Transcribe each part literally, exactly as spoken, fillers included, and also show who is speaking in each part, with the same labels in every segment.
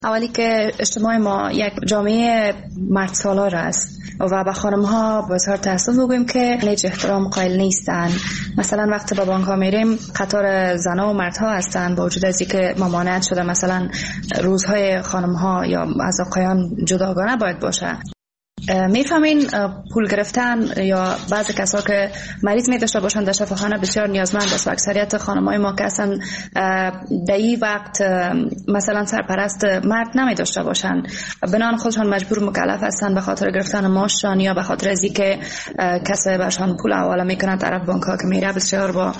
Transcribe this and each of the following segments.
Speaker 1: اولی که اجتماع ما یک جامعه مرد سالار است و به خانم ها بسیار تأسف بگوییم که هیچ احترام قائل نیستن. مثلا وقتی به بانک ها میریم قطار زنها و مردها هستن، با وجود از اینکه ممانعت شده مثلا روزهای خانم ها یا از آقایان جداگانه باید باشه. میفهمین پول گرفتن یا بعضی کسا که مریض می داشته باشند در شفاخانه بسیار نیازمند است و اکثریت خانم‌های ما که هستن در این وقت مثلا سرپرست مرد نمی داشته باشند، بنان خودشان مجبور مکلف هستند به خاطر گرفتن معاششان یا به خاطر از اینکه کسی برشان پول حواله میکنه طرف بانک ها که میره بسیار با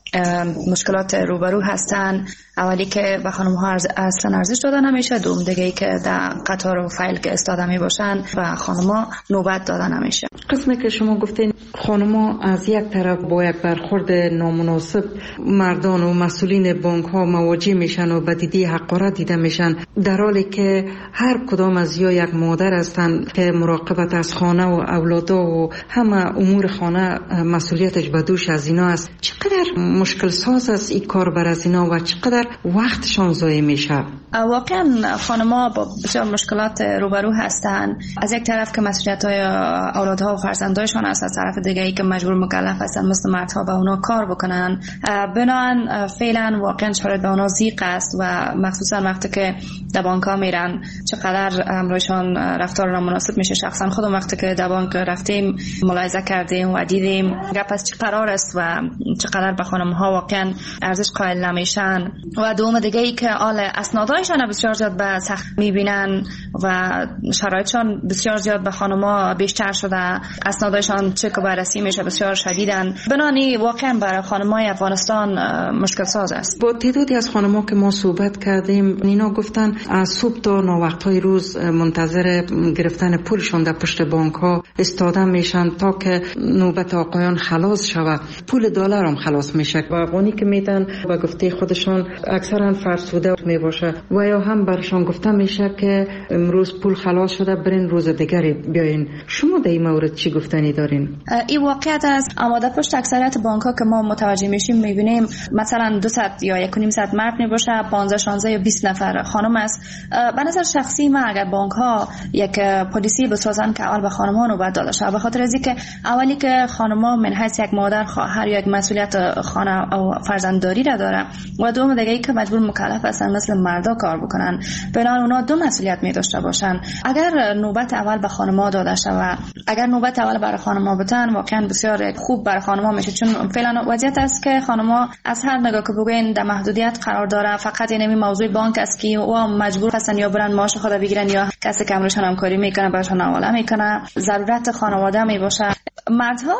Speaker 1: مشکلات روبرو هستن. اولی که به خانم ها اصلا ارزش داده نمیشه، دوم دیگه ای که در قطار و فایل که استاده می باشن و خانم ها نوبت داده نمیشه.
Speaker 2: قسمی که شما گفتین خانم ها از یک طرف با یک برخورد نامناسب مردان و مسئولین بانک ها مواجه میشن و بدیدی حقارت دیده میشن، در حالی که هر کدام از یا یک مادر هستن که مراقبت از خانه و اولادا و همه امور خانه مسئولیتش به دوش از اینا است. چقدر مشکل ساز است این کار بر از اینا و چقدر وقتشان ضایع میشه؟
Speaker 1: واقعا خانم‌ها با بسیار مشکلات روبرو هستن. از یک طرف که مسئولیت‌های اولادها و فرزندانشان است، از طرف دیگه ای که مجبور مکلف هستن مثل مردها به اونا کار بکنن. بنابراین فعلا واقعا شرایط به اونا ضیق است و مخصوصا وقتی که در بانک‌ها میرن چقدر امروزشان رفتار نامناسب میشه. شخصا خودم وقتی که در بانک رفتیم ملاحظه کردیم و دیدیم گپ از چه قرار است و چقدر به خانم‌ها واقعا ارزش قائل نمیشن. و دوم دیگه ای که آل اسنادایشان بسیار زیاد به سخت میبینن و شرایطشان بسیار زیاد به خانم‌ها بیشتر شده، اسنادایشان چک و بررسی میشه بسیار شدیدن. بنانی واقعا برای خانم‌های افغانستان مشکل ساز است.
Speaker 2: با تعدادی از خانم‌ها که ما صحبت کردیم اینا گفتن از صبح تا ناوقت‌های روز منتظر گرفتن پولشون در پشت بانک‌ها استاده میشن تا که نوبت آقایان خلاص شود. پول دلار هم خلاص میشه و افغانی که میدن و گفته خودشان اکثرا فرسوده می باشه و یا هم برشان گفته میشه که امروز پول خلاص شده برین روز دیگری بیاین. شما در این مورد چی گفتنی دارین؟
Speaker 1: این واقعیت است. اما در پشت اکثریت بانک ها که ما متوجه میشیم میبینیم مثلا دو صد یا یک و نیم صد مرد می باشه، پانزده شانزده یا بیست نفر خانم است. به نظر شخصی من اگر بانک ها یک پلیسی بسازن که اول به خانم ها نوبت داده شه، به خاطر از اینکه اولی که خانم ها من حیث یک مادر خواهر یا یک مسئولیت خانه و فرزندداری را داره و دوم دیگه ای که مجبور مکلف هستن مثل مردا کار بکنن، بنابراین اونا دو مسئولیت می داشته باشن. اگر نوبت اول به خانم‌ها داده شه و اگر نوبت اول برای خانم‌ها بتن واقعا بسیار خوب برای خانم‌ها میشه، چون فعلا وضعیت است که خانم‌ها از هر نگاه که بگوین در محدودیت قرار داره. فقط این موضوع بانک است که او مجبور هستن یا برن معاش خود بگیرن یا کسی که امروزشان همکاری میکنه براشون حواله میکنه. ضرورت خانواده می باشه. مردها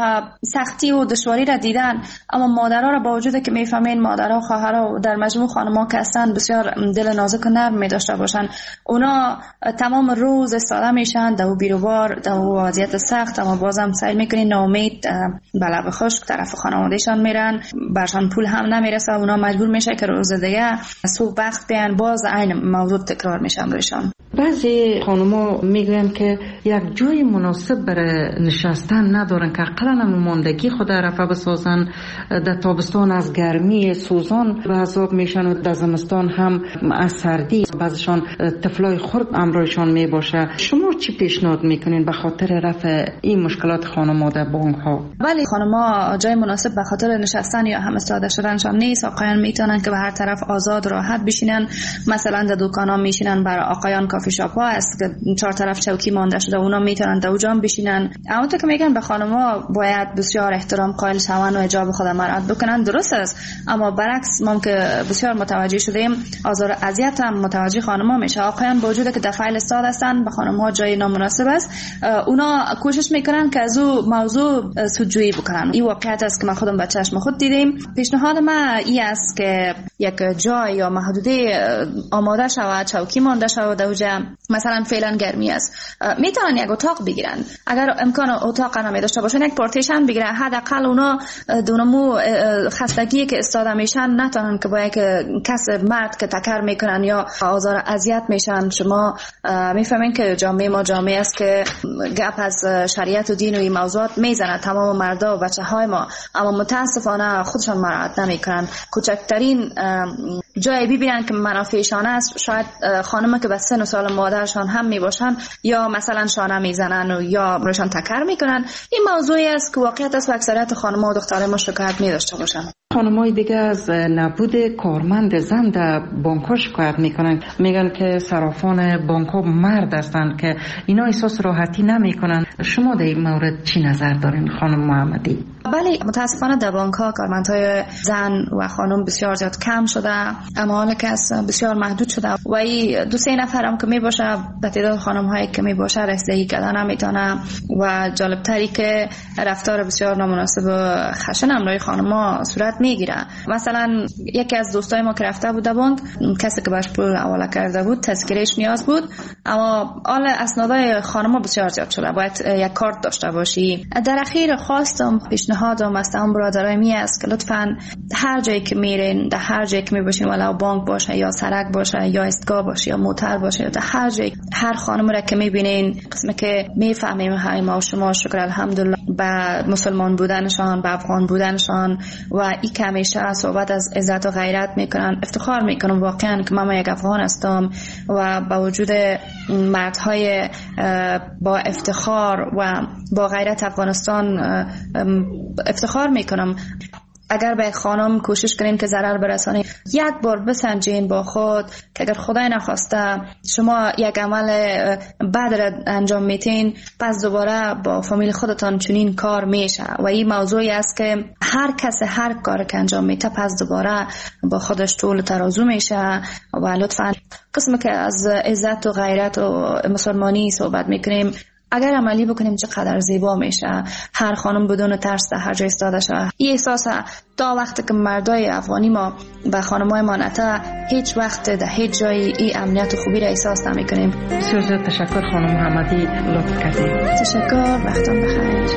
Speaker 1: سختی و دشواری را دیدن، اما مادرها را با وجود که میفهمین مادرها و خواهرها در مجموع خانم‌ها که هستن بسیار دل نازک و نرم می داشته باشن، اونا تمام روز استاده میشن در بیروبار در وضعیت سخت، اما بازم سعی میکنین ناامید به لب خشک طرف خانوادهشان میرن، برشان پول هم نمیرسه، اونا مجبور میشه که روز دیگه صبح وقت بیان باز عین موضوع تکرار میشن روشان.
Speaker 2: بعضی خانم‌ها میگن که یک جای مناسب برای نشستن ندارن که اقلا ماندگی خود رفع بسازن. در تابستان از گرمی سوزان به عذاب میشن و در زمستان هم از سردی. بعضشان طفلای خرد امرایشان می باشه. شما چی پیشنهاد میکنین به خاطر رفع این مشکلات خانم‌ها در بانک ها؟
Speaker 1: ولی خانم‌ها جای مناسب به خاطر نشستن یا هم استاده شدنشان نیست. آقایان میتونن که به هر طرف آزاد راحت بشینن، مثلا در دکانا میشینن. برای آقایان کافی شاپ ها است که چهار طرف چوکی مانده شده، اونا میتونن در اونجا بشینن. اما تو که میگن به خانم‌ها باید بسیار احترام قائل شون و حجاب خود مراعات بکنن، درست است، اما برعکس ما که بسیار متوجه شدیم آزار اذیت هم متوجه خانم‌ها میشه. آقایان با وجود که در فایل استاد هستن به خانم‌ها جای نامناسب است، اونا کوشش میکنن که از او موضوع سودجویی بکنن. این واقعیت است که ما خودم به چشم خود دیدیم. پیشنهاد من این است که یک جای یا محدوده آماده شود، چوکی مانده شود در اونجا. مثلا فعلا گرمی است، میتونن یک اتاق بگیرن، اگر امکان اتاق نداشته باشن یک پارتیشن بگیرن، حداقل اونا دونمو خستگی که استاده میشن نتونن که با یک کس مرد که تکر میکنن یا آزار اذیت میشن. شما میفهمین که جامعه ما جامعه است که گپ از شریعت و دین و این موضوعات میزنه تمام مردا و بچه های ما، اما متاسفانه خودشان مراعات نمیکنن. کوچکترین جای ببینن که منافعشان است، شاید خانم که به سن و سال مادرشان هم می باشن یا مثلا شانه میزنن و یا روشان تکر میکنن. این موضوعی است که واقعیت است و اکثریت خانم‌ها و دخترای ما شکایت می داشته باشن.
Speaker 2: خانم‌های دیگه از نبود کارمند زن در بانک‌ها شکایت میکنن، میگن که صرافان بانک‌ها مرد هستند که اینا احساس راحتی نمیکنن. شما در این مورد چی نظر دارین خانم محمدی؟
Speaker 1: بله، متاسفانه در بانک‌ها کارمندهای زن و خانم بسیار زیاد کم شده، اعمال کس بسیار محدود شده و این دو سه نفر هم که می باشه به تعداد خانم‌هایی که می باشه رسیدگی کردن نمیتونه و جالب‌تری که رفتار بسیار نامناسب و خشن امروی خانم‌ها صورت میگیره. مثلا یکی از دوستای ما که رفته بود بانک، کسی که باش پول حواله کرده بود تذکرهش نیاز بود، اما آل اسنادای خانم‌ها بسیار زیاد شده، باید یک کارت داشته باشی. در اخیر خواستم پیشنهادم از تمام برادرای می است که لطفاً هر جایی که میرین، در هر جایی که میباشین، ولو بانک باشه یا سرک باشه یا ایستگاه باشه یا موتر باشه، یا در هر جایی هر خانم را که میبینین، قسمی که میفهمیم های ما و شما شکر الحمدلله به مسلمان بودنشان، به افغان بودنشان و این که همیشه صحبت از عزت و غیرت میکنن، افتخار میکنم واقعا که من یک افغان هستم و با وجود مردهای با افتخار و با غیرت افغانستان افتخار میکنم. اگر به خانم کوشش کنین که ضرر برسانین، یک بار بسنجین با خود که اگر خدای نخواسته شما یک عمل بد را انجام میتین، پس دوباره با فامیل خودتان چنین کار میشه و این موضوعی است که هر کس هر کار که انجام میته پس دوباره با خودش طول ترازو میشه. و لطفا قسم که از عزت و غیرت و مسلمانی صحبت میکنیم، اگر عملی بکنیم چقدر زیبا میشه. هر خانم بدون ترس در هر جای ایستاده شه. این احساس تا وقتی که مردای افغانی ما به خانمای ما نته، هیچ وقت در هیچ جایی این امنیت و خوبی را احساس نمیکنیم.
Speaker 2: بسیار زیاد تشکر خانم محمدی، لطف کردید.
Speaker 1: تشکر، وقتتون بخیر.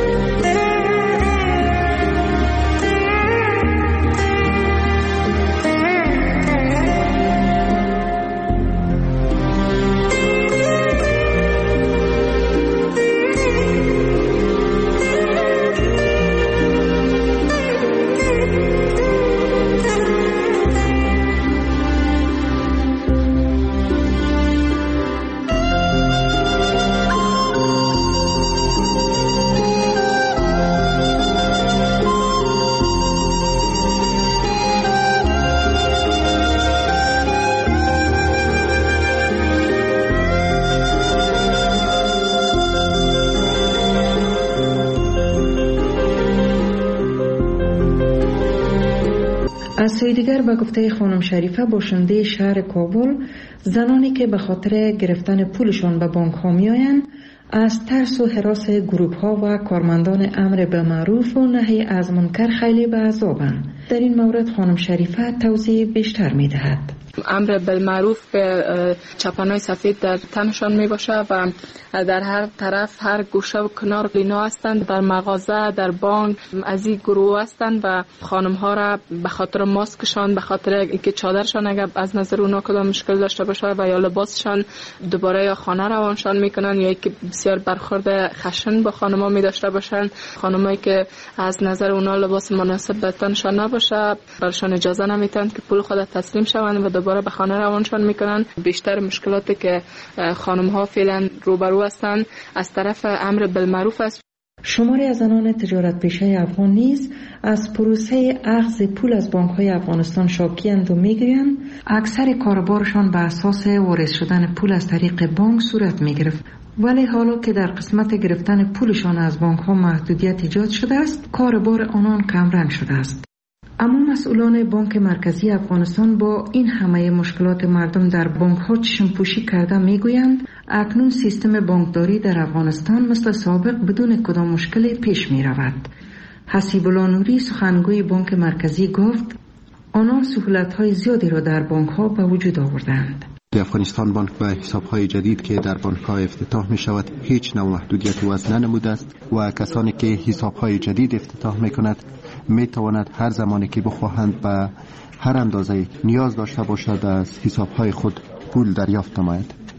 Speaker 2: از سوی دیگر به گفته خانم شریفه، باشنده شهر کابل، زنانی که به خاطر گرفتن پولشان به بانک ها می آیند از ترس و هراس گروه ها و کارمندان امر بالمعروف و نهی از منکر خیلی به عذابند. در این مورد خانم شریفه توضیح بیشتر می دهد.
Speaker 3: امر بالمعروف به چپانای سفید در تنشان می باشه و در هر طرف، هر گوشه و کنار اینا هستند. در مغازه، در بانک از این گروه هستند و خانم ها را به خاطر ماسکشان، به خاطر اینکه چادرشان اگر از نظر اونا کدام مشکل داشته باشه و یا لباسشان دوباره یا خانه روانشان میکنن یا اینکه بسیار برخورد خشن با خانم ها می داشته باشن. خانمایی که از نظر اونا لباس مناسب به تنشان نباشه برشان اجازه نمیتن که پول خود تسلیم شوند و دوباره به خانه روانشان میکنن. بیشتر مشکلاتی که خانم ها فعلا روبرو هستند از طرف امر بالمعروف است.
Speaker 2: شماری از زنان تجارت پیشه افغان نیز از پروسه اخذ پول از بانک های افغانستان شاکی‌اند و میگویند اکثر کاربارشان به اساس وارد شدن پول از طریق بانک صورت میگرفت، ولی حالا که در قسمت گرفتن پولشان از بانک ها محدودیت ایجاد شده است، کاربار آنان کمرنگ شده است. اما مسئولان بانک مرکزی افغانستان با این همه مشکلات مردم در بانک ها چشم پوشی کرده میگویند اکنون سیستم بانکداری در افغانستان مثل سابق بدون کدام مشکلی پیش می رود. حسیب الله نوری سخنگوی بانک مرکزی گفت آنها سهولت های زیادی را در بانک ها به وجود آوردند.
Speaker 4: افغانستان بانک به حساب های جدید که در بانک ها افتتاح می شود هیچ نوع محدودیت وضع ننموده است و کسانی که حساب های جدید افتتاح می کند می تواند هر زمانی که بخواهند به هر اندازه نیاز داشته باشد از حساب های خود پول دریافت نماید.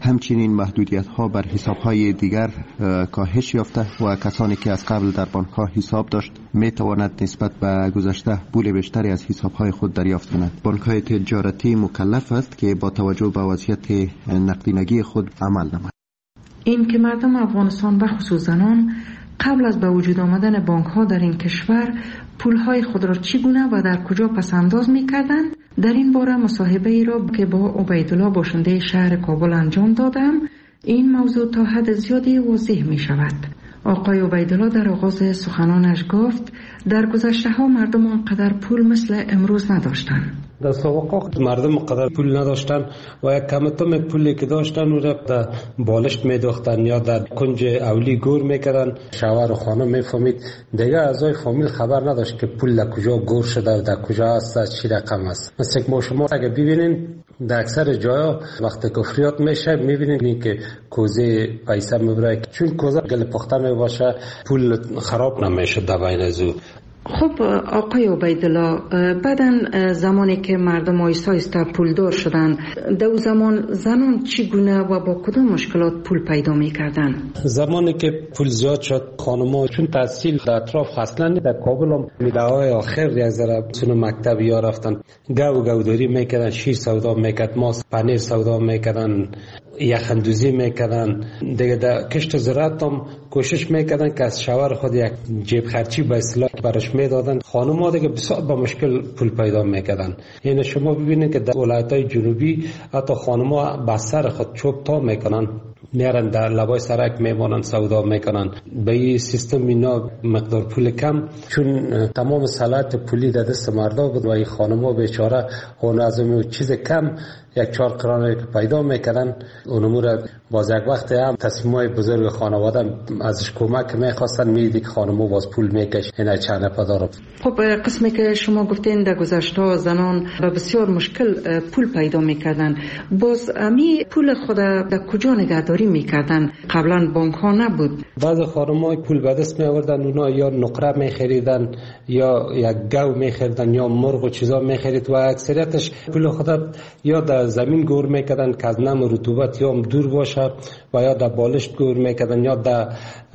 Speaker 4: همچنین محدودیت ها بر حساب های دیگر کاهش یافته و کسانی که از قبل در بانک ها حساب داشت می تواند نسبت به گذشته پول بیشتری از حساب های خود دریافت کند. بانک های تجارتی مکلف است که با توجه به وضعیت نقدینگی خود عمل نماید.
Speaker 2: این که مردم افغانستان و خصوص زنان قبل از به وجود آمدن بانک ها در این کشور پول های خود را چگونه و در کجا پسنداز می کردند، در این باره مصاحبه ای را که با عبیدالله باشنده شهر کابل انجام دادم، این موضوع تا حد زیادی واضح می شود. آقای عبیدالله در آغاز سخنانش گفت در گذشته ها مردم آنقدر پول مثل امروز نداشتند.
Speaker 5: در سابقه مردم قدر پول نداشتن و یک کمتم پولی که داشتن او را در بالشت میداختن یا در کنج اولی گور میکردن. شوهر و خانم میفهمید، دیگه اعضای فامیل خبر نداشت که پول در کجا گور شده و در کجا است، چی رقم است. مثل که ما شما اگه ببینین در اکثر جاها وقتی که فریاد میشه میبینین که کوزه پیسه میبره، چون کوزه گل پخته میباشه پول خراب نمیشه در بین ازو.
Speaker 2: خب آقای عبیدالله، بعدن زمانی که مردم آیسته آیسته پولدار شدن، در اون زمان زنان چگونه و با کدام مشکلات پول پیدا میکردن؟
Speaker 5: زمانی که پول زیاد شد خانم‌ها چون تحصیل در اطراف اصلا در کابل هم میده‌های آخر یک ذره سن مکتب یا رفتن گاو گاوداری میکردن، شیر سودا میکرد، ماست پنیر سودا میکردن، یخندوزی میکردن. دیگه در کشت زراعت هم کوشش میکردن که از شوهر خود یک جیب خرچی به اصطلاح برش میدادن. خانم‌ها دیگه بسیار با مشکل پول پیدا میکردن. یعنی شما ببینید که در ولایت‌های جنوبی حتی خانم‌ها با سر خود چوب تا میکنن، میارن در لبای سرک میمانن سودا میکنن. به این سیستم اینا مقدار پول کم، چون تمام صلاحیت پولی در دست مردا بود و این خانم‌ها بیچاره اون از اون چیز کم یک چهار قرانه که پیدا میکردن اونمو را باز یک وقت هم تصمیمای بزرگ خانواده ازش کمک میخواستن، میدیدی که خانمو باز پول میکش اینا چنه پدارم.
Speaker 2: خب قسمی که شما گفتین در گذشته زنان با بسیار مشکل پول پیدا میکردن، باز امی پول خود در کجا نگهداری میکردن؟ قبلا بانک ها نبود.
Speaker 5: بعض خانم‌ها پول به دست میآوردن، اونا یا نقره میخریدن یا یک گاو میخریدن یا مرغ و چیزا میخرید و اکثریتش پول خود یا در زمین گور میکردن که از نم رطوبت یا دور باشه و یا در بالشت گور میکردن یا در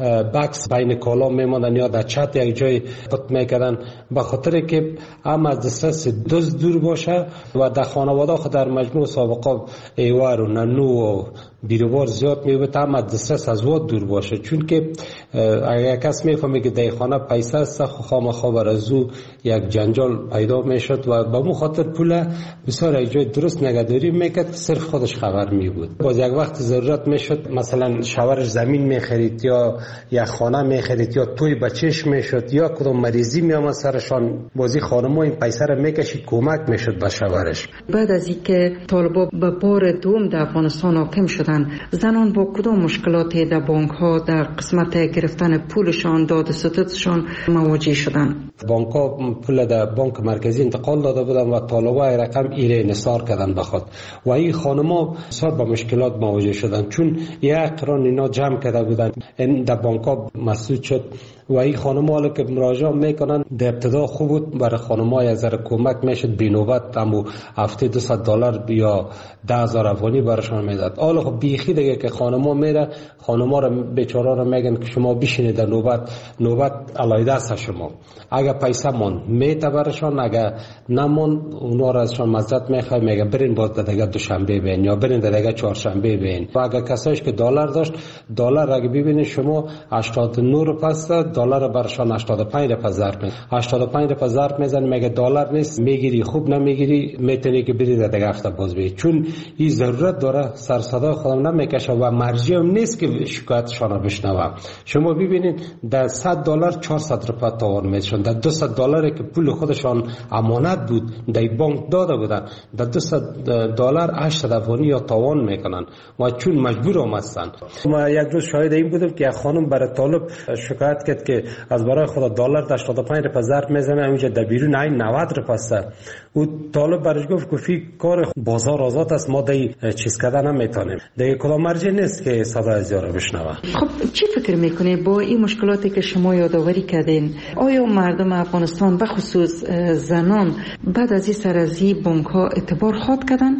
Speaker 5: بکس بین کالا میماندن یا در چت یک جای پت میکردن، به خاطر که هم از دسترس دزد دور باشه و در خانواده خود در مجموع سابقه ایوار و ننو و بیروار زیاد میبود، هم از دسترس از واد دور باشه. چون که اگر کس میفهمه که در خانه پیسه است خامخا بر از او یک جنجال پیدا میشد و به مو خاطر پول بسیار یک جای درست نگهداری میکرد، صرف خودش خبر میبود. باز یک وقت ضرورت میشد مثلا شوهرش زمین میخرید یا یک خانه میخرید یا توی بچهش میشد یا کدام مریضی میامد سرشان، بازی خانم‌ها این پیسه را میکشید کمک میشد به شوهرش.
Speaker 2: بعد از اینکه طالبان به بار دوم در افغانستان حاکم شدن، زنان با کدام مشکلاتی در بانک ها در قسمت گرفتن پولشان، داد ستدشان مواجه شدن؟
Speaker 5: بانک ها پول در بانک مرکزی انتقال داده بودن و طالبای رقم ایره نثار کردن بخواد و این خانم‌ها بسیار با مشکلات مواجه شدن، چون یک قران اینا جمع کرده بودن این در بانک ها مسدود شد و این خانم‌ها که مراجعه میکنن در ابتدا خوب بود، برای خانم‌ها یک ذره کمک میشد، بینوبت همو هفته دویست دلار یا ده هزار افغانی براشون میداد. حالا خب بیخی دیگه که خانم‌ها میره، خانم‌ها رو بیچاره رو میگن که شما بشینید در نوبت، نوبت علایده است شما. اگر پیسه مون میته براشون، اگر نمون اونا رو ازشون مزد میخواد، میگه برین باز دیگه دوشنبه بین یا برین دیگه چهارشنبه بین. و اگر کسایش که دلار داشت، دلار اگه ببینید شما هشتاد و نه روپیه است، دلار براشون هشتاد و پنج روپیه ضرب میزنه. هشتاد و پنج روپیه ضرب میزنه، میگه دلار نیست، میگیری خوب نمیگیری میتونی که برید دیگه هفته باز بی، چون این ضرورت داره سر صدا خودم نمیکشه و مرجع هم نیست که شکایتشان رو بشنوه. شما ببینید در صد دلار چهارصد روپیه تاوان میشن، در دویست دلار که پول خودشان امانت بود در بانک داده بودن، در دویست دلار هشتصد افغانی یا تاوان میکنن و چون مجبور هم هستن. ما یک روز شاهد این بودم که یک خانم برای طالب شکایت کرد که از برای خدا دلار هشتاد و پنج روپیه ضرب میزنه، اونجا در بیرون این نود روپیه است. او طالب برش گفت که فی کار بازار آزاد است، ما دی چیز کردن نمیتونیم، دیگه کدام مرجع نیست که صدا از یارو بشنوه.
Speaker 2: خب چی فکر میکنی با این مشکلاتی که شما یادآوری کردین، آیا مردم افغانستان به خصوص زنان بعد از این سرازی بانک ها اعتبار خواهد کردن؟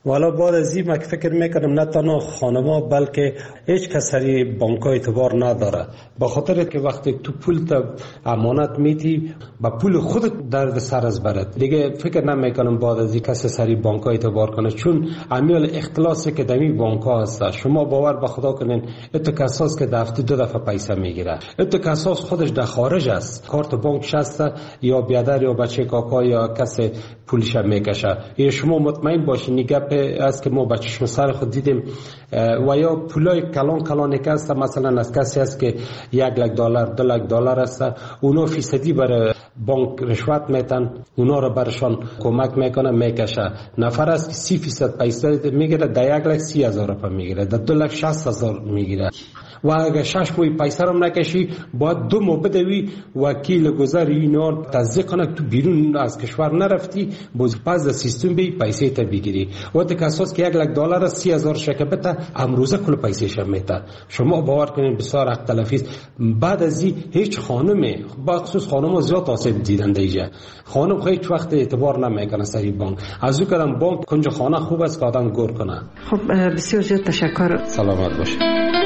Speaker 5: والا بعد از این من فکر میکنم نه تنها خانما بلکه هیچ کسی بانک اعتبار نداره، به خاطر که وقتی تو پول تا امانت میتی با پول خودت درد سر از برد دیگه فکر نمیکنم بعد از این کسی سری بانک اعتبار کنه، چون عمیل اختلاسی که دمی بانک ها هست. شما باور به خدا کنین اتو کساس که دفتی دو دفعه پیسه میگیره، اتو کساس خودش در خارج است، کارت بانک شسته یا بیادر یا بچه کاکا یا کسی پولش میکشه. یا شما مطمئن باشین گپ است که ما بچه‌شون سر خود دیدیم و یا پولای کلان کلانی که هست، مثلا از کسی است که یک لک دلار دو لک دلار است، اونا فیصدی برای بانک رشوت میتن، اونا رو برشان کمک میکنه میکشه. نفر است که سی فیصد پیسه میگیره، در یک لک سی هزار روپیه میگیره، در دو لک شصت هزار میگیره. و اگر شش ماه پیسه رو نکشی باید دو ماه بدوی وکیل گذر اینا تصدیق کنه تو بیرون از کشور نرفتی، باز پس از سیستم بی پیسه تا بگیری. وقت که اساس که یک لک دلار سی هزار شکبته امروزه کل پیسه شم میته. شما باور کنین بسیار حق تلفی است. بعد از این هیچ خانم، با خصوص خانم زیاد آسیب دیدن دیگه. خانم هیچ وقت اعتبار نمیکنه سری بانک. از اون کدام بانک کنج خانه خوب است که آدم گور کنه.
Speaker 2: خب بسیار زیاد تشکر.
Speaker 5: سلامت باشه.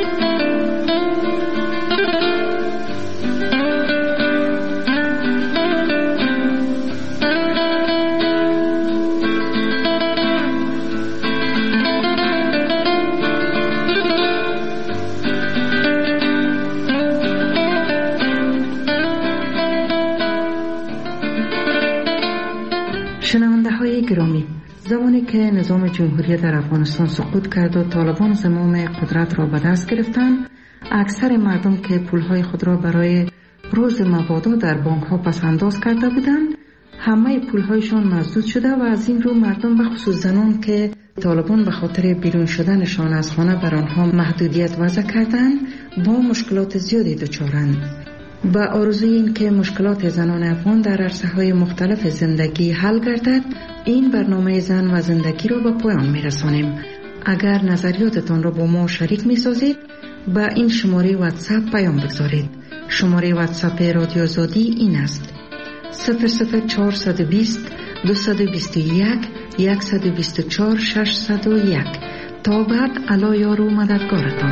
Speaker 2: شنونده های گرامی، زمانی که نظام جمهوری در افغانستان سقوط کرد و طالبان زمام قدرت را به دست گرفتند، اکثر مردم که پولهای خود را برای روز مبادا در بانک ها پس انداز کرده بودند، همه پولهایشان مسدود شده و از این رو مردم به خصوص زنان که طالبان به خاطر بیرون شدنشان از خانه بر آنها محدودیت وضع کردند، با مشکلات زیادی دچارند. با آرزوی این که مشکلات زنان افغان در عرصه‌های مختلف زندگی حل گردد، این برنامه زن و زندگی را به پایان می‌رسانیم. اگر نظریاتتان را با ما شریک می‌سازید، با این شماره واتساپ پیام بگذارید. شماره واتساپ رادیو آزادی این است: صفر صفر چهارصد و بیست دویست و بیست و یک صد و بیست و چهار ششصد و یک. تا بعد، الا یار و مددگارتان.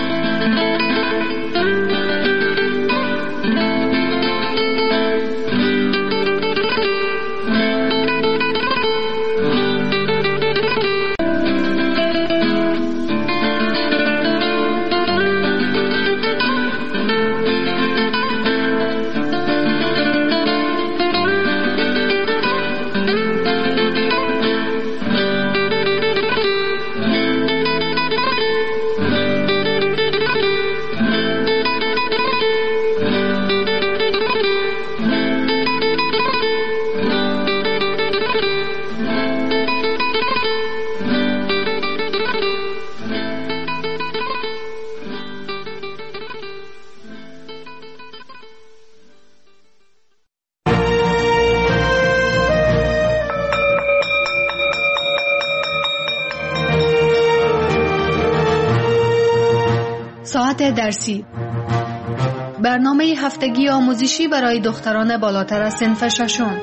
Speaker 6: ساعت درسی، برنامه هفتگی آموزشی برای دختران بالاتر از صنف ششم.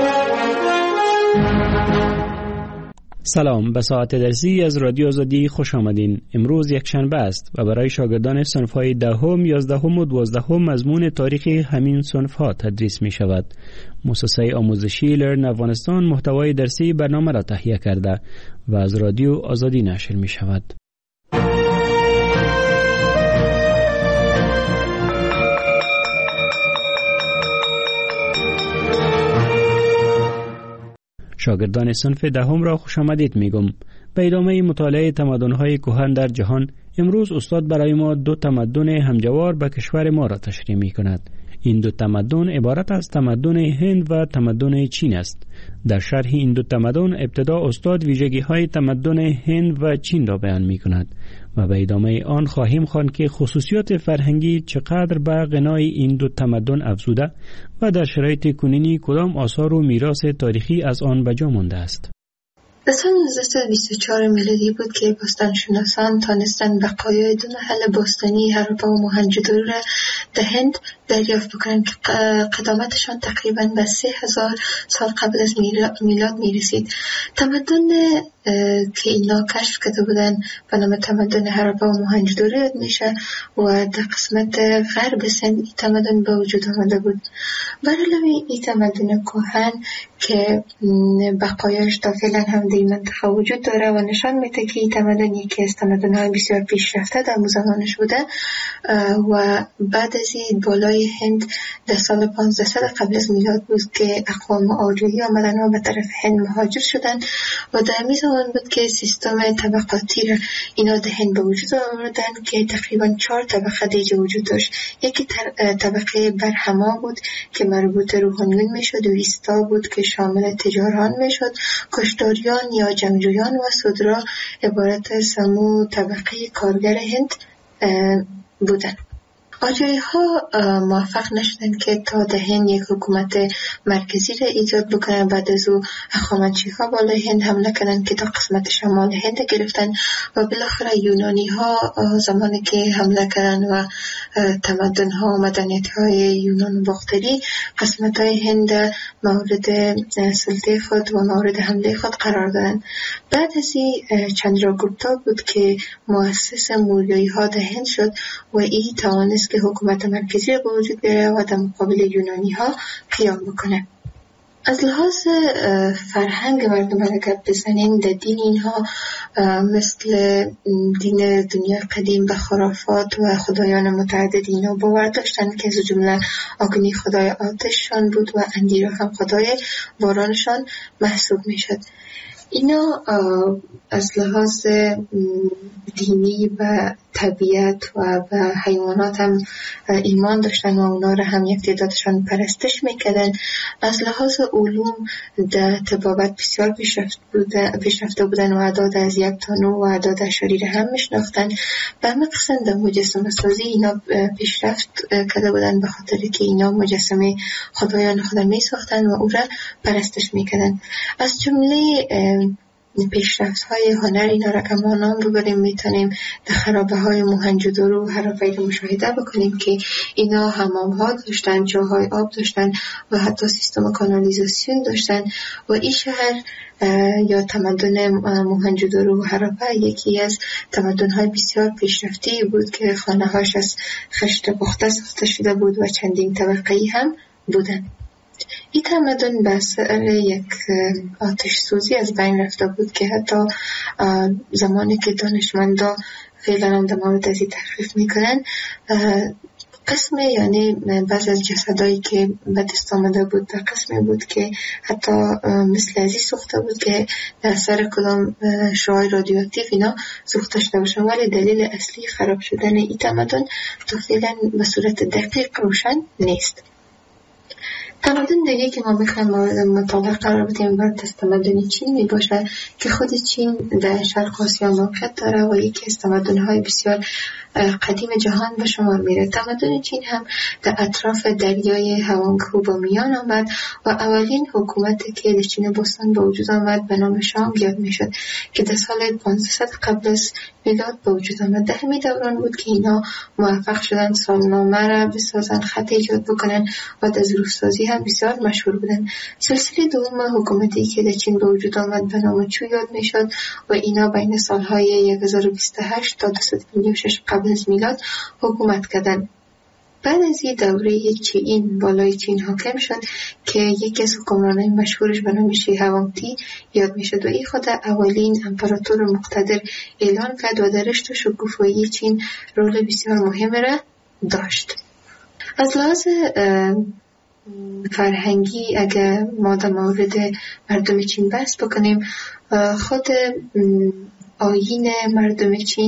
Speaker 7: سلام، به ساعت درسی از رادیو آزادی خوش آمدین. امروز یک شنبه است و برای شاگردان صنف‌های دهم، یازدهم و دوازدهم مضمون تاریخ همین صنف‌ها تدریس می شود. مؤسسه آموزشی لرن افغانستان محتوای درسی برنامه را تهیه کرده و از رادیو آزادی نشر می شود. شاگردان صنف دهم را خوش آمدید میگم. به ادامه مطالعه تمدن‌های کهن در جهان، امروز استاد برای ما دو تمدن همجوار به کشور ما را تشریح می‌کند. این دو تمدن عبارت از تمدن هند و تمدن چین است. در شرح این دو تمدن ابتدا استاد ویژگی‌های تمدن هند و چین را بیان می‌کند و به ادامه آن خواهیم خواند که خصوصیات فرهنگی چقدر به غنای این دو تمدن افزوده و در شرایط کنونی کدام آثار و میراث تاریخی از آن به جا مانده است.
Speaker 8: در سال نوزده بیست و چهار میلادی بود که باستانشناسان تانستند بقایای دو محل باستانی هراپا و موهنجودارو را در هند دریافت بکنند که قدامتشان تقریباً به سه هزار سال قبل از میلاد میرسید. تمدن که اینا کشف کرده بودن به نام تمدن هراپا و موهنجودارو یاد میشه و در قسمت غرب سند این تمدن به وجود آمده بود. برعلاوه این تمدن کهن که بقایاش تا فعلا هم در این منطقه وجود داره و نشان میده که این تمدن یکی از تمدن‌های بسیار پیشرفته در زمانش بوده و بعد از این بالای هند در سال پانزده قبل از میلاد بود که اقوام آریایی آمدن و به طرف هند مهاجر شدن و در همین زمان بود که سیستم طبقاتی را اینا در هند به وجود آوردن که تقریبا چهار طبقه دیگه وجود داشت. یکی طبقه برهما بود که مربوط روحانیون میشد، ویستا بود که شامل تجاران میشد، کشتاریان یا جنگجویان و سودرا عبارت از سمو طبقه کارگر هند بودن. آریایی ها موفق نشدن که تا در هند یک حکومت مرکزی را ایجاد بکنن. بعد از او هخامنشی ها بالای هند حمله کردن که تا قسمت شمال هند گرفتن و بالاخره یونانی ها زمانی که حمله کردن و تمدن ها و مدنیت های یونان باختری قسمت های هند مورد سلطه خود و مورد حمله خود قرار دادن. بعد از این چندراگوپتا بود که مؤسس موریایی ها در هند شد و این توانست که حکومت مرکزی به وجود بیاره و در مقابل یونانی ها قیام بکنه. از لحاظ فرهنگ مردم اگر بزنیم در دین اینها مثل دین دنیا قدیم به خرافات و خدایان متعدد اینا باور داشتن که از جمله آگنی خدای آتششان بود و اندیرا هم خدای بارانشان محسوب می شد. اینا از لحاظ دینی و طبیعت و به حیوانات هم ایمان داشتن و اونا را هم یک تعدادشان پرستش میکردن. از لحاظ علوم در طبابت بسیار پیشرفته بودن و اعداد از یک تا نه و اعداد اشاری را هم میشناختن. به همه قسم در مجسمه سازی اینا پیشرفت کرده بودن به خاطر که اینا مجسمه خدایان خدا میساختن و او را پرستش میکردن. از جمله پیشرفت های هنر اینا را که ما نام ببریم میتونیم در خرابه های موهنجودارو و هراپایی را مشاهده بکنیم که اینا حمام ها داشتن، جاهای آب داشتن و حتی سیستم کانالیزاسیون داشتن و این شهر یا تمدن موهنجودارو و هراپا یکی از تمدن های بسیار پیشرفته بود که خانه هاش از خشت پخته ساخته شده بود و چندین طبقه‌ای هم بودن. این تمدن به اثر یک آتش سوزی از بین رفته بود که حتی زمانی که دانشمندا فعلا هم در مورد ازی تحقیق میکنن قسم یعنی بعض از جسدایی که به دست آمده بود در قسمی بود که حتی مثل ازی سوخته بود که در اثر کدام شعاع رادیواکتیو اینا سوخته شده باشن، ولی دلیل اصلی خراب شدن این تمدن تا فعلا به صورت دقیق روشن نیست. تمدن دیگه که ما بخوایم مورد مطالعه قرار بدیم باید از تمدن چین می باشه که خود چین در شرق آسیا موقعیت داره و یکی از تمدن‌های بسیار قدیم جهان به شمار میره. تمدن چین هم در اطراف دریای هوانگهو با میان آمد و اولین حکومتی که در چین باستان به وجود آمد به نام شانگ یاد میشد که در سال پانصد قبل از میلاد به وجود آمد. در همین دوران بود که اینا موفق شدن سالنامه را بسازن، خط ایجاد بکنن و در ظروف‌سازی هم بسیار مشهور بودن. سلسله دوم حکومتی که در چین به وجود آمد به نام چو یاد میشد و اینا بین سالهای هزار و بیست و هشت تا دویست و پنجاه و شش قبل از میلاد حکومت کردند. بعد از این دوره چین بالای چین حاکم شد که یکی از حکمرانای مشهورش به نام شی هوانگتی یاد میشد و این خود اولین امپراتور مقتدر اعلان کرد و در رشد و شکوفایی چین رول بسیار مهم را داشت. از لحاظ فرهنگی اگر ما در مورد مردم چین بحث بکنیم، خود آیین مردم چین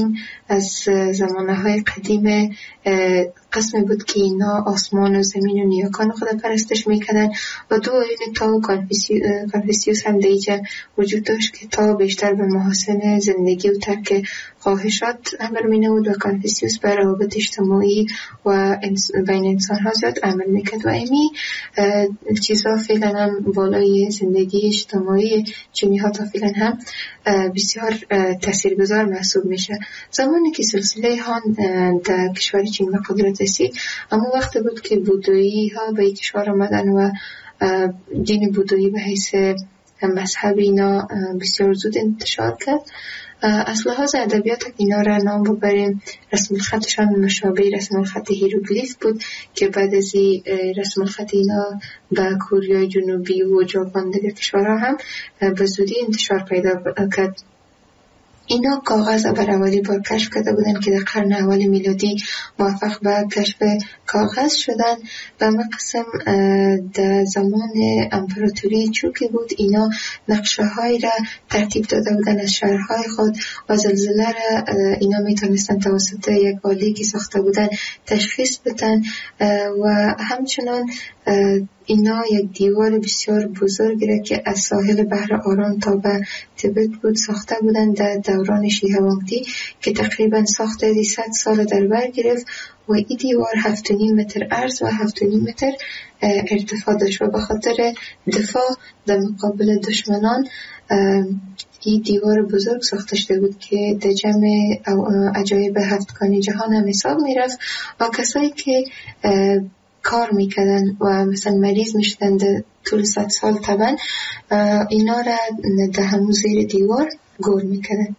Speaker 8: از زمانه های قدیم قسمی بود که اینا آسمان و زمین و نیاکان خود پرستش میکردن و دو آیین تا و کانفوسیوس هم دیگه وجود داشت که تا بیشتر به محاسن زندگی و ترک خواهشات عمل مینود و کانفوسیوس به روابط اجتماعی و بین انسان ها زیاد عمل میکرد و امی چیزا فعلا هم بالای زندگی اجتماعی چینی ها تا فعلا هم بسیار تاثیرگذار محسوب میشه. زمانی که سلسله هان در کشور چین به قدرت رسید اما وقت بود که بودایی ها به کشور آمدن و دین بودایی به حیث مذهب اینا بسیار زود انتشار کرد. از لحاظ ادبیات اینا را نام ببریم رسم الخطشان مشابه رسم الخط هیروگلیف بود که بعد از این رسم الخط اینا به کره جنوبی و ژاپن دیگر کشورها هم به زودی انتشار پیدا کرد. اینا کاغذ بر اولی بار کشف کرده بودن که در قرن اول میلادی موفق به کشف کاغذ شدن. به مقسم در زمان امپراتوری چوکی بود اینا نقشه های را ترتیب داده بودن از شهرهای خود و زلزله را اینا میتونستن توسط یک آله که ساخته بودن تشخیص بدن و همچنان اینا یک دیوار بسیار بزرگی را که از ساحل بحر آرام تا به تبت بود ساخته بودند در دوران شیه وانگتی که تقریبا ساخته صد سال در بر گرفت و این دیوار هفت و نیم متر عرض و هفت و نیم متر ارتفاع داشت و به خاطر دفاع در مقابل دشمنان این دیوار بزرگ ساخته شده بود که در جمع عجایب هفتگانی جهان هم حساب می رفت و کسایی که کار میکردن و مثلا مریض میشدن در طول صد سال طبعا اینا را در همون زیر دیوار گور میکردن.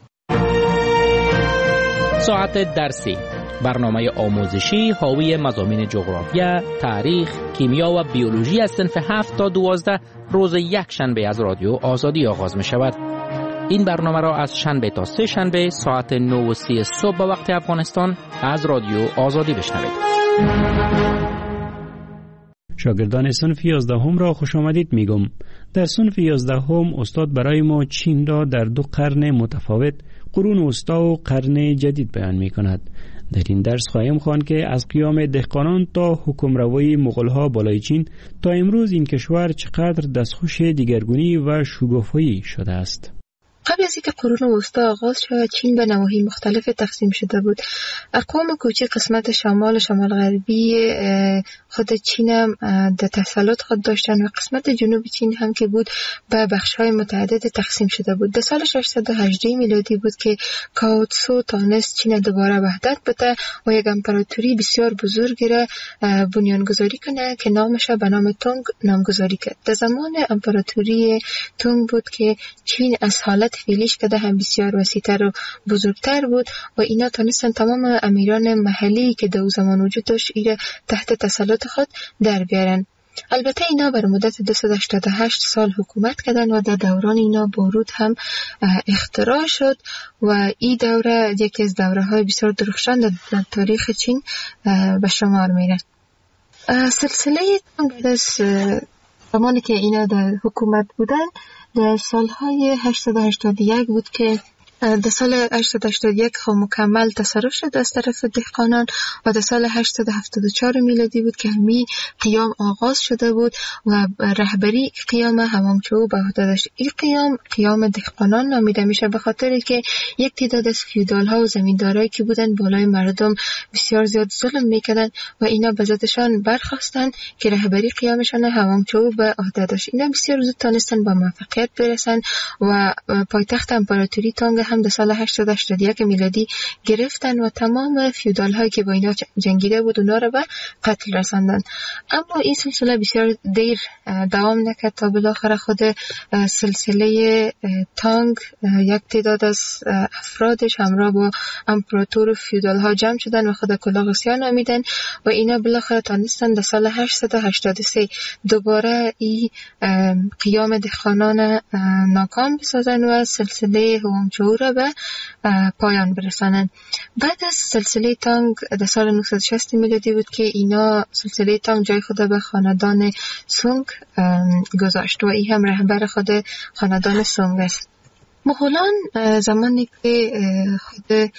Speaker 9: ساعت درسی، برنامه آموزشی حاوی مضامین جغرافیا، تاریخ، کیمیا و بیولوژی از صنف هفت تا دوازده روز یک شنبه از رادیو آزادی آغاز می شود. این برنامه را از شنبه تا سه شنبه ساعت نه و سی صبح به وقت افغانستان از رادیو آزادی بشنوید.
Speaker 7: شاگردان صنف یازدهم را خوش آمدید میگم. در صنف یازدهم استاد برای ما چین را در دو قرن متفاوت، قرون وسطی و قرن جدید بیان می کند. در این درس خواهیم خواند که از قیام دهقانان تا حکمروی مغول‌ها بالای چین تا امروز این کشور چقدر دستخوش دیگرگونی و شگفت‌هایی شده است.
Speaker 10: قبل از اینکه قرون وسطی آغاز شود چین به نواحی مختلف تقسیم شده بود. اقوام کوچک قسمت شمال و شمال غربی خود چین هم در تسلط خود داشتن و قسمت جنوب چین هم که بود به بخش‌های متعدد تقسیم شده بود. در سال ششصد و هجده میلادی بود که کاو تسو تانست چین دوباره وحدت بده و یک امپراتوری بسیار بزرگی را بنیانگذاری کنه که نامش به نام تونگ نامگذاری کرد. در زمان امپراتوری تونگ بود که چین از حالت فعلیش که هم بسیار وسیع‌تر و بزرگتر بود و اینا تونستن تمام امیران محلی که در زمان وجود داشت ایره تحت تسلط خود در بیارن. البته اینا بر مدت دویست و هشتاد و هشت سال حکومت کردن و در دوران اینا بارود هم اختراع شد و این دوره یکی از دوره های بسیار درخشان در تاریخ چین به شمار میره. سلسله بعد از زمانی که اینا در حکومت بودن در سالهای هشتصد و هشتاد و یک بود که در سال هشتصد و هشتاد و یک خب مکمل تصرف شد از طرف دهقانان و در سال هشتصد و هفتاد و چهار میلادی بود که همی قیام آغاز شده بود و رهبری قیام همامچو به عهده داشت. این قیام قیام دهقانان نامیده میشه به خاطر که یک تعداد از فیودال ها و زمیندارایی که بودن بالای مردم بسیار زیاد ظلم میکردن و اینا به ذاتشان برخواستن که رهبری قیامشان همامچو به عهده داشت. اینا بسیار زود تونستن با موفقیت برسن و پایتخت امپراتوری تونگ هم در سال هشتصد و هشتاد و یک میلادی گرفتن و تمام فیودال هایی که با اینا جنگیده بود اونا رو به قتل رساندن. اما این سلسله بسیار دیر دوام نکرد تا بالاخره خود سلسله تانگ یک تعداد از افرادش همراه با امپراتور و فیودال ها جمع شدن و خود کلاغسیا نامیدن و اینا بالاخره تانستن در سال هشتصد و هشتاد و سه دوباره این قیام دهقانان ناکام بسازن و سلسله هوانگچو را به پایان برسانند. بعد از سلسله تانگ در سال نهصد و شصت میلادی بود که اینا سلسله تانگ جای خود به خاندان سونگ گذاشت و این هم رهبر خود خاندان سونگ است. مغولان زمانی که خود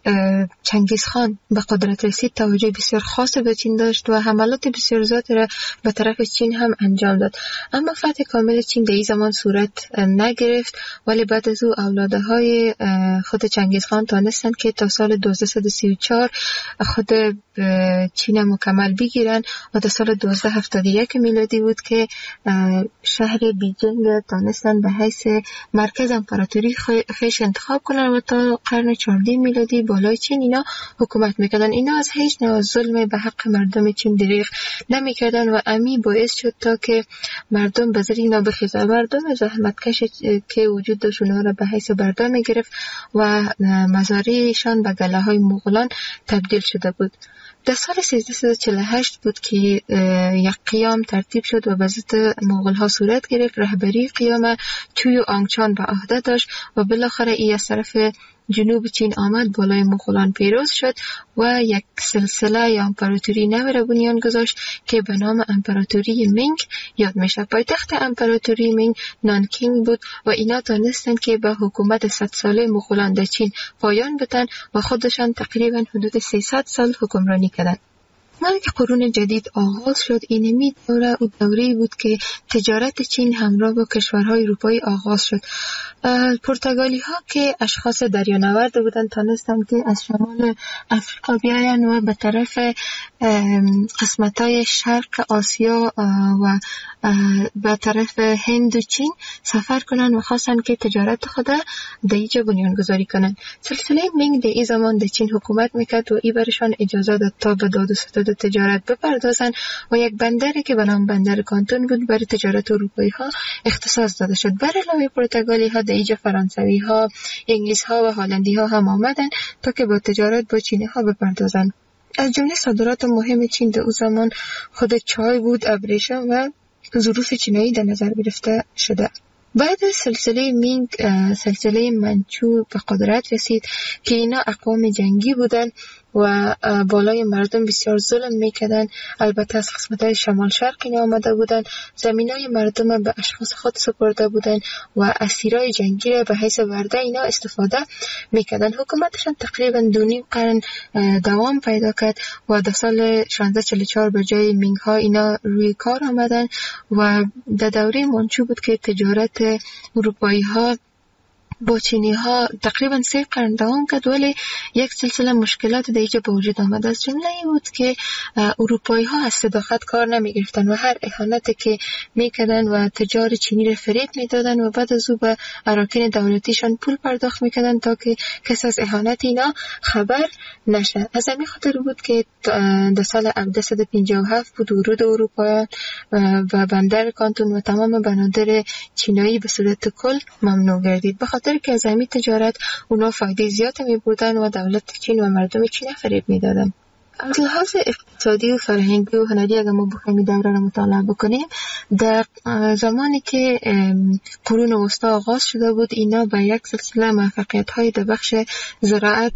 Speaker 10: چنگیز خان به قدرت رسید توجه بسیار خاص به چین داشت و حملات بسیار زیادی را به طرف چین هم انجام داد. اما فتح کامل چین در این زمان صورت نگرفت، ولی بعد از او اولاده های خود چنگیز خان تانستند که تا سال دوازده سی و چهار خود چین مکمل بگیرن و تا سال دوازده هفتاد و یک میلادی بود که شهر بیجینگ تانستند به حیث مرکز امپراتوری خیش انتخاب کنن و تا قرن چهاردهم میلادی بالای چین اینا حکومت میکردن. اینا از هیچ نوع ظلم به حق مردم چین دریغ نمیکردن و امی باعث شد تا که مردم به زیر اینا بخیزن. مردم زحمتکش که وجود داشت اونها را به حیث بردار میگرفت و مزارعشان به گله های مغولان تبدیل شده بود. در سال سیزده و چهل و هشت بود که یک قیام ترتیب شد و به ضد مغول ها صورت گرفت. رهبری قیام چوی آنگچان به عهده داشت و بالاخره ای از طرف جنوب چین آمد، بالای مغولان پیروز شد و یک سلسله یا امپراتوری نو را بنیان گذاشت که به نام امپراتوری مینگ یاد میشه. پایتخت امپراتوری مینگ نانکینگ بود و اینا تانستند که به حکومت صد ساله مغولان در چین پایان بدن و خودشان تقریبا حدود سیصد سال حکمرانی کردند. وقتی که قرون جدید آغاز شد، اینمی دوره او دوره‌ای بود که تجارت چین همراه با کشورهای اروپایی آغاز شد. پرتغالی ها که اشخاص دریانورد بودند تانستند که از شمال افریقا بیاین و به طرف قسمت‌های شرق آسیا و به طرف هند و چین سفر کنند و خواستند که تجارت خود در اینجا بنیان گذاری کنند. سلسله مینگ در این زمان در چین حکومت میکرد و این برشان اجازه داد تا به داد و ستد تجارت بپردازند و یک بندری که به نام بندر کانتون بود برای تجارت اروپایی ها اختصاص داده شد. بر علاوه پرتغالی ها در اینجا فرانسوی ها، انگلیس ها و هلندی ها هم آمدند تا که با تجارت با چینی ها بپردازند. از جمله صادرات مهم چین در اون زمان خود چای بود، ابریشم و ظروف چینایی در نظر گرفته شده. بعد از سلسله مینگ سلسله منچو به قدرت رسید که اینا اقوام جنگی بودند و بالای مردم بسیار ظلم میکردن. البته از قسمت‌های شمال شرق اینا آمده بودن، زمینای مردم به اشخاص خود سپرده بودن و اسیرای جنگی را به حیث ورده اینا استفاده میکردن. حکومتشان تقریبا دو نیم قرن دوام پیدا کرد و در سال شانزده چهل و چهار به جای مینگ ها اینا روی کار آمدن و در دوره منچو بود که تجارت اروپایی ها با چینی ها تقریبا سه قرن دوام کرد، ولی یک سلسله مشکلات در اینجا به وجود آمد. از جمله این بود که اروپایی ها از صداقت کار نمی گرفتن و هر اهانتی که می کردن و تجار چینی را فریب می دادن و بعد از او به اراکین دولتیشان پول پرداخت می کردن تا که کس از اهانت اینا خبر نشه. از همین خاطر بود که در سال هفتصد و پنجاه و هفت بود ورود اروپاییان و بندر کانتون و تمام بنادر چینایی به صورت کل ممنوع گردید. به خاطر که از همین تجارت اونا فایده زیاد می بردن و دولت چین و مردم چین فریب می دادن. از لحاظ اقتصادی و فرهنگی و هنری اگر ما بخوایم این دوره را مطالعه بکنیم، در زمانی که قرون وسطا آغاز شده بود اینا به یک سلسله موفقیت‌های در بخش زراعت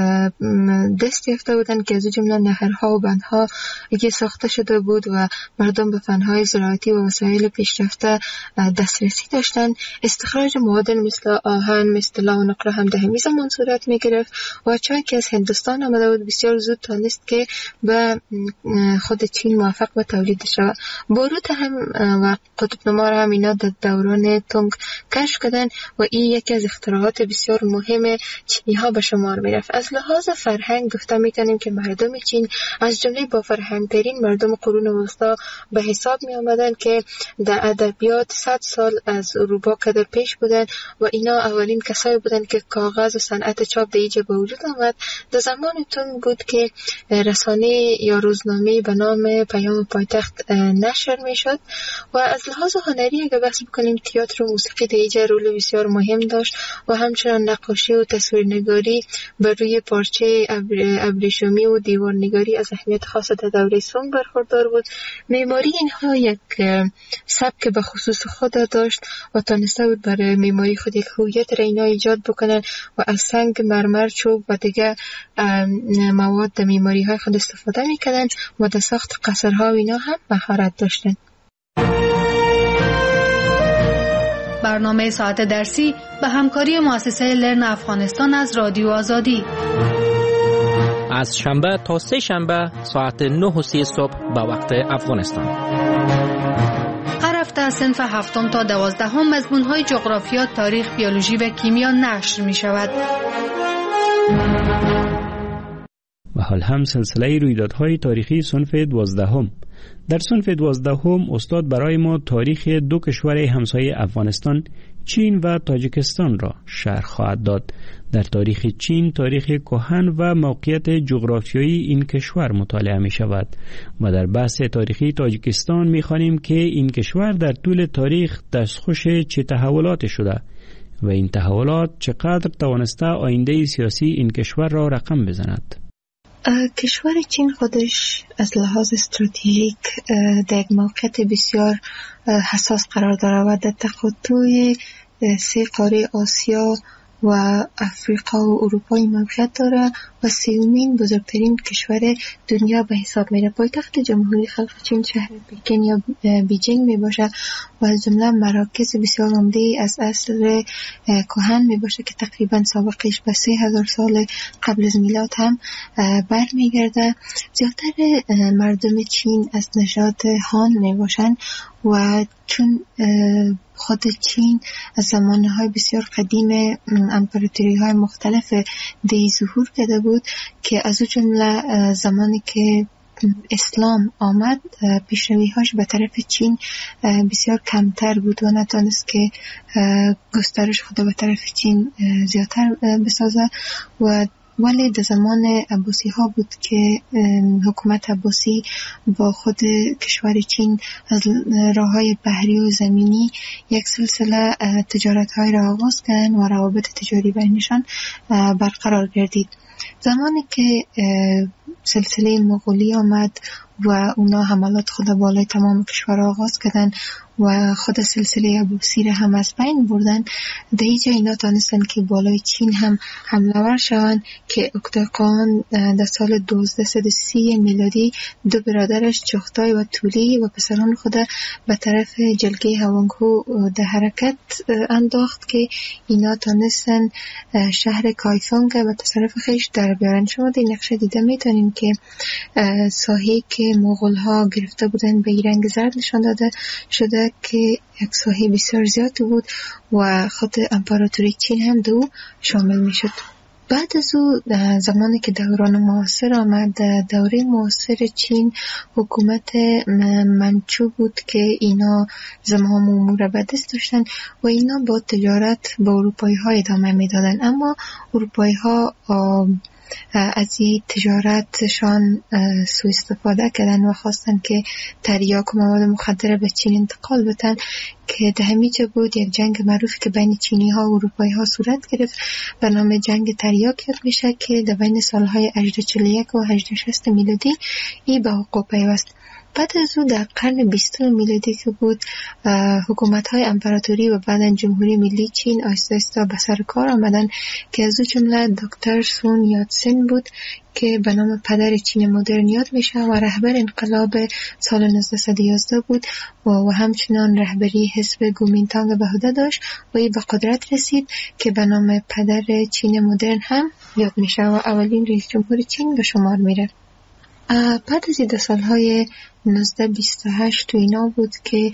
Speaker 10: دست یافته بودند که از جمله نهرها و بندها که ساخته شده بود و مردم به فن‌های زراعتی و وسایل پیشرفته دسترسی داشتند. استخراج معادن مثل آهن، مثل طلا و نقره هم در همین زمان صورت می‌گرفت و چای که از هندوستان آمده بود بسیار زود تانست که به خود چین موفق به تولید شود. باروت هم و قطب نما هم اینا در دوران تونگ کشف کردن و این یکی از اختراعات بسیار مهم چینی ها به شمار می رفت. از لحاظ فرهنگ گفته می کنیم که مردم چین از جمله با فرهنگ ترین مردم قرون وسطا به حساب می آمدن که در ادبیات صد سال از اروپا قدر پیش بودن و اینا اولین کسایی بودن که کاغذ و صنعت چاپ در اینجا به وجود آمد. در زمان تونگ بود که رسانه یا روزنامه به نام پیام پایتخت نشر می شد و از لحاظ هنری اگر بحث بکنیم تئاتر و موسیقی در اینجا رول بسیار مهم داشت و همچنان نقاشی و تصویرنگاری بر روی پارچه ابریشمی و دیوارنگاری از اهمیت خاص در دوره سونگ برخوردار بود. معماری اینها یک سبک به خصوص خود داشت و تانسته بود برای معماری خود یک هویت را اینا ایجاد بکنن و از سنگ، مرمر، چوب و دیگر مواد در معماری های خود استفاده میکردن و در ساخت قصرها و اینا هم مهارت داشتن.
Speaker 6: برنامه ساعت درسی به همکاری مؤسسه لرن افغانستان از رادیو آزادی.
Speaker 9: از شنبه تا سه شنبه ساعت نه و سی صبح به وقت افغانستان.
Speaker 6: هر هفته صنف هفتم تا دوازدهم مضمون‌های جغرافیا، تاریخ، بیولوژی و کیمیا نشر می‌شود.
Speaker 7: و حال هم سلسله رویدادهای تاریخی صنف دوازدهم. در صنف دوازدهم استاد برای ما تاریخ دو کشور همسایه افغانستان، چین و تاجیکستان را شرح خواهد داد. در تاریخ چین تاریخ کهن و موقعیت جغرافیایی این کشور مطالعه می شود و در بحث تاریخی تاجیکستان می خوانیم که این کشور در طول تاریخ دستخوش چه تحولاتی شده و این تحولات چقدر توانسته آینده سیاسی این کشور را رقم بزند.
Speaker 10: کشور چین خودش از لحاظ استراتژیک در یک موقعیت بسیار حساس قرار دارد و در تقاطع سه قاره آسیا و افریقا و اروپای موقعیت داره و سومین بزرگترین کشور دنیا به حساب میره. پایتخت جمهوری خلق چین شهر پکن یا بیجینگ می باشه و از جمله مراکز بسیار عمده از عصر کهن می باشه که تقریبا سابقش به سه هزار سال قبل از میلاد هم بر می گرده. زیادتر مردم چین از نژاد هان می باشن و چون خود چین از زمانهای بسیار قدیم امپراتوری های مختلف دی ظهور کرده بود که از او جمله زمانی که اسلام آمد پیشروی هاش به طرف چین بسیار کمتر بود و نتانست که گسترش خود به طرف چین زیادتر بسازه و ولی در زمان عباسی ها بود که حکومت عباسی با خود کشور چین از راه های بحری و زمینی یک سلسله تجارت های را آغاز کردن و روابط تجاری بینشان برقرار گردید. زمانی که سلسله مغولی آمد و اونا حملات خود بالای تمام کشور آغاز کردن و خود سلسله عباسی را هم از بین بردن، در اینجا اینا تانستن که بالای چین هم حمله ور شوند که اکتاقان در سال دوازده سی میلادی دو برادرش چغتای و تولی و پسران خود به طرف جلگه هوانگهو در حرکت انداخت که اینا تانستن شهر کایفونگ به تصرف خیش در بیارن. شما در نقشه دیده میتونین که ساحه‌ای که مغول ها گرفته بودن به رنگ زرد نشان داده شده که یک ساحه بسیار زیادی بود و خود امپراتوری چین هم دو شامل می شد. بعد از او زمانی که دوران معاصر آمد، دوره معاصر چین حکومت منچو بود که اینا زمام امور به دست داشتن و اینا با تجارت با اروپایی ها ادامه می دادن، اما اروپایی ها از این تجارتشان سوء استفاده کردن و خواستن که تریاک و مواد مخدر به چین انتقال بدن که در همیجا بود یک جنگ معروفی که بین چینی ها و اروپایی ها صورت گرفت به نام جنگ تریاک یاد میشه که در بین سالهای هجده چهل و یک و هجده شصت میلادی ای به حقوق پیوست. بعد از او در قرن بیستم میلادی که بود حکومت های امپراتوری و بعداً جمهوری ملی چین آهسته آهسته به سر کار آمدن که از او جمله دکتر سون یاتسن بود که به نام پدر چین مدرن یاد میشه و رهبر انقلاب سال نوزده یازده بود و, و همچنان رهبری حزب کومینتانگ به عهده داشت و ای به قدرت رسید که به نام پدر چین مدرن هم یاد میشه و اولین رئیس جمهور چین به شمار میره. بعد از این سالهای نوزده بیست و هشت تو اینا بود که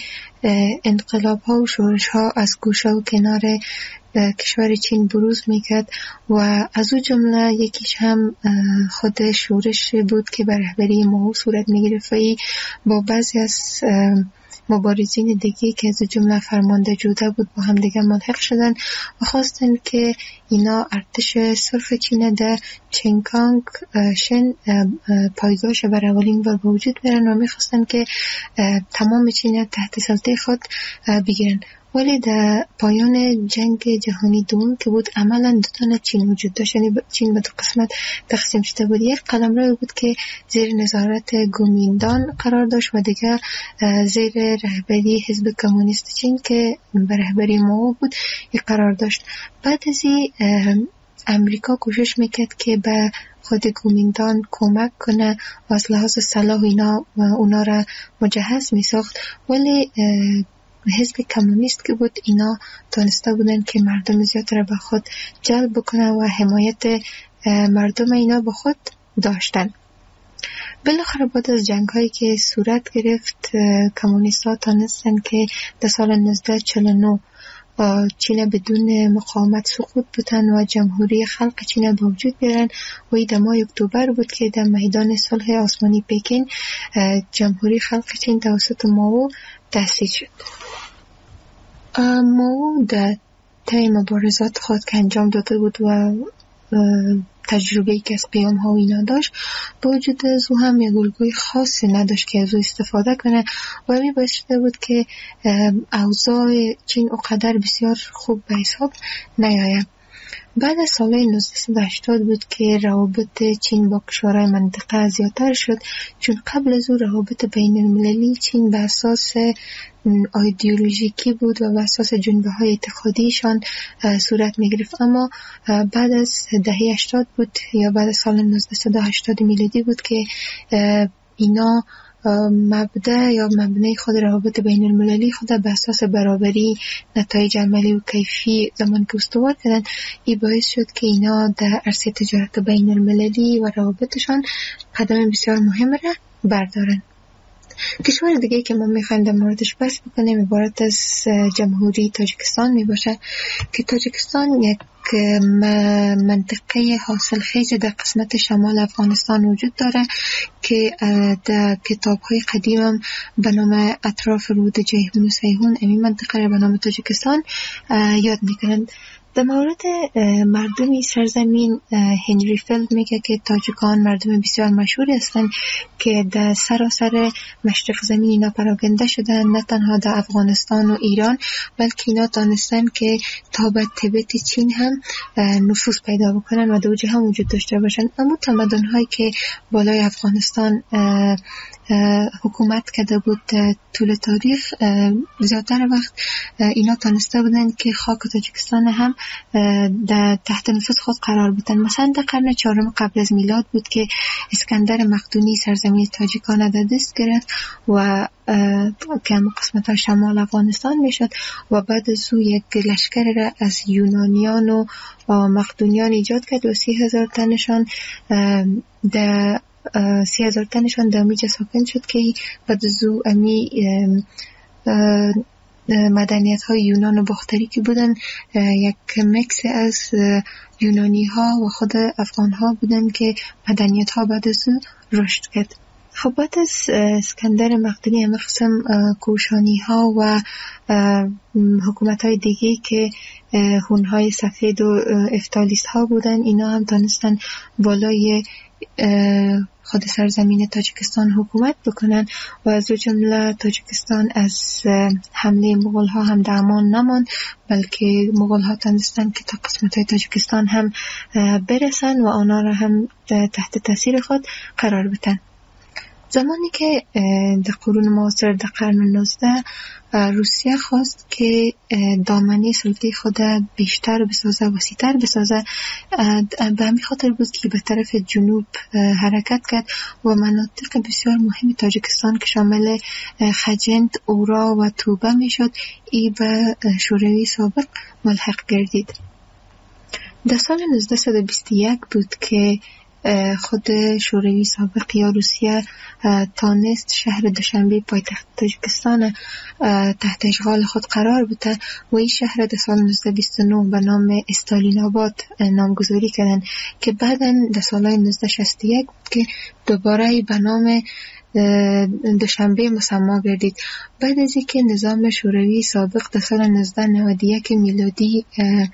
Speaker 10: انقلاب ها و شورش ها از گوشه و کنار کشور چین بروز میکرد و از او جمله یکیش هم خود شورش بود که به رهبری ماو صورت میگرفت و با بعضی از مبارزین دیگه که از جمله فرمانده جوده بود با هم دیگه ملحق شدن و خواستن که اینا ارتش سرخ چین در چینکانگ شن پایگاهش بر اولین بار به وجود بیارن و میخواستن که تمام چین تحت سلطه خود بگیرن. ولی در پایان جنگ جهانی دوم که بود عملا دو تا چین وجود داشت، یعنی چین به دو قسمت تقسیم شده بود. یک قلمرو بود که زیر نظارت کومینتان قرار داشت و دیگر زیر رهبری حزب کمونیست چین که به رهبری ماو بود قرار داشت. بعد از این امریکا کوشش میکرد که به خود کومینتان کمک کنه و از لحاظ سلاح اینا و اونا را مجهز میساخت، ولی حزب کمونیست که بود اینا تانسته بودن که مردم زیاد را به خود جلب بکنه و حمایت مردم اینا به خود داشتند. بالاخره بعد از جنگ هایی که صورت گرفت کمونیست ها تانستند که در سال نوزده چهل و نه چین بدون مقاومت سقوط بودن و جمهوری خلق چین به وجود بیارن و این در ماه اکتبر بود که در میدان صلح آسمانی پکین جمهوری خلق چین توسط مائو تأسیس شد. مائو در طی مبارزات خود که انجام داده بود و تجربه‌ای که از قیام ها و اینا داشت، با وجود از او هم یک الگوی خاصی نداشت که از او استفاده کنه و همین باعث شده بود که اوضاع چین اونقدر بسیار خوب به حساب نیاید. بعد از سال نوزده هشتاد بود که روابط چین با کشورهای منطقه زیادتر شد، چون قبل از او روابط بین المللی چین به اساس ایدئولوژیکی بود و به اساس جنبه های اعتقادیشان صورت می گرفت. اما بعد از دهه هشتاد بود یا بعد از سال نوزده هشتاد میلادی بود که اینا مبدأ یا مبنای خود روابط بین المللی خود به اساس برابری نتایج عملی و کیفی زمان که استوار کردن. این باعث شد که اینا در عرصه تجارت بین المللی و روابطشان قدم بسیار مهم را بردارن. کشور دیگه که ما میخوایم در موردش بحث بکنیم عبارت از جمهوری تاجیکستان میباشه که تاجیکستان یک منطقه حاصل خیز در قسمت شمال افغانستان وجود داره که در کتاب‌های قدیم هم به نام اطراف رود جیهون و سیهون این منطقه را به نام تاجیکستان یاد میکنند. در مورد مردمی سرزمین هنری فیلد میگه که تاجیکان مردم بسیار مشهوری هستند که در سراسر مشرق زمین اینا پراکنده شدن، نه تنها در افغانستان و ایران بلکه اینا دانستن که تا به تبت چین هم نفوذ پیدا بکنن و در اونجا هم وجود داشته باشن. اما تمدن هایی که بالای افغانستان حکومت کرده بود طول تاریخ زیادتر وقت اینا تانسته بودن که خاک تاجیکستان هم در تحت نفوذ خود قرار بدن. مثلا در قرن چهارم قبل از میلاد بود که اسکندر مقدونی سرزمین تاجیکان در دست گرفت و که هم قسمت ها شمال افغانستان میشد و بعد از او یک لشکر را از یونانیان و مقدونیان ایجاد کرد و سی هزار تنشان در سی هزار تنشان در امیجا ساکن شد که بعد از او امی مدنیت های یونان و باختری که بودن یک مکس از یونانی ها و خود افغان ها بودن که مدنیت ها بعد از او رشد کرد. خب بعد از اسکندر مقدونی همه قسم کوشانی ها و حکومت های دیگه که هون های سفید و افتالیست ها بودن اینا هم دانستن بالای خود سرزمین تاجیکستان حکومت بکنن و از جمله تاجیکستان از حمله مغول ها هم در امان نمان، بلکه مغول ها تونستن که تا قسمت های تاجیکستان هم برسن و آنها را هم تحت تاثیر خود قرار بدن. زمانی که در قرون معاصر در قرن نوزده روسیه خواست که دامنه سلطه خود بیشتر بسازه، وسیع‌تر بسازه، به همین خاطر بود که به طرف جنوب حرکت کرد و مناطق بسیار مهم تاجیکستان که شامل خجند، اورا و توبه میشد ای به شوروی سابق ملحق گردید. در سال نوزده بیست و یک بود که خود شوروی سابق یا روسیه تانست شهر دوشنبه پایتخت تاجیکستان تحت اشغال خود قرار بده و این شهر در سال نوزده بیست و نه به نام استالین آباد نامگذاری کردن که بعداً در سال نوزده شصت و یک بود که دوباره به نام دوشنبه مسما گردید. بعد از اینکه نظام شوروی سابق در سال نوزده نود و یک میلادی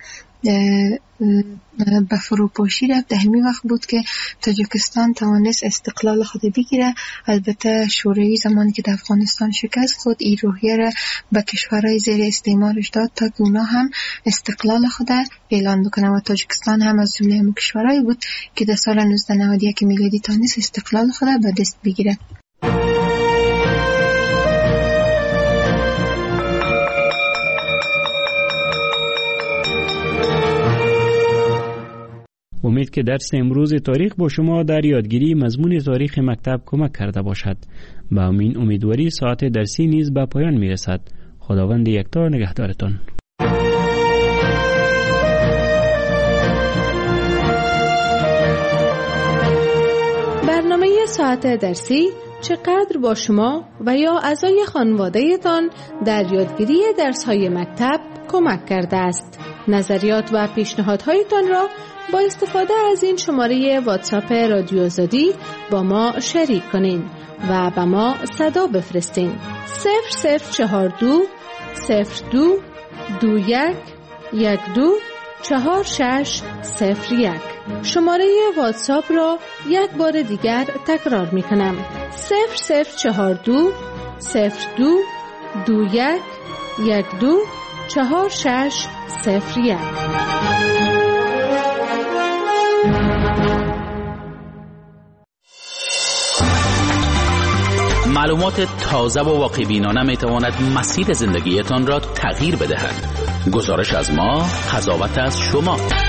Speaker 10: به فروپاشی رفت، در همین وقت بود که تاجیکستان توانست استقلال خود بگیره. البته شوروی زمانی که در افغانستان شکست خود این روحیه را به کشورهای زیر استعمارش داد تا که اونا هم استقلال خود اعلان بکنه و تاجیکستان هم از جمله همون کشورهایی بود که در سال نوزده نود و یک میلادی توانست استقلال خود به دست بگیره.
Speaker 7: امید که درس امروز تاریخ با شما در یادگیری مضمون تاریخ مکتب کمک کرده باشد. با امین امیدواری ساعت درسی نیز به پایان می رسد. خداوند یکتا نگهدارتان.
Speaker 6: برنامه ساعت درسی چقدر با شما و یا اعضای خانواده تان در یادگیری درس‌های مکتب کمک کرده است. نظریات و پیشنهادهایتان را با استفاده از این شماره واتساپ رادیو آزادی با ما شریک کنین و به ما صدا بفرستین. صفر صفر چهار دو صفر دو دو یک یک دو چهار شش صفر یک. شماره واتساپ را یک بار دیگر تکرار می کنم. صفر صفر چهار دو صفر دو دو یک یک دو چهار شش صفر یک.
Speaker 11: معلومات تازه و واقع بینانه می تواند مسیر زندگیتان را تغییر بدهد. گزارش از ما، قضاوت از شما.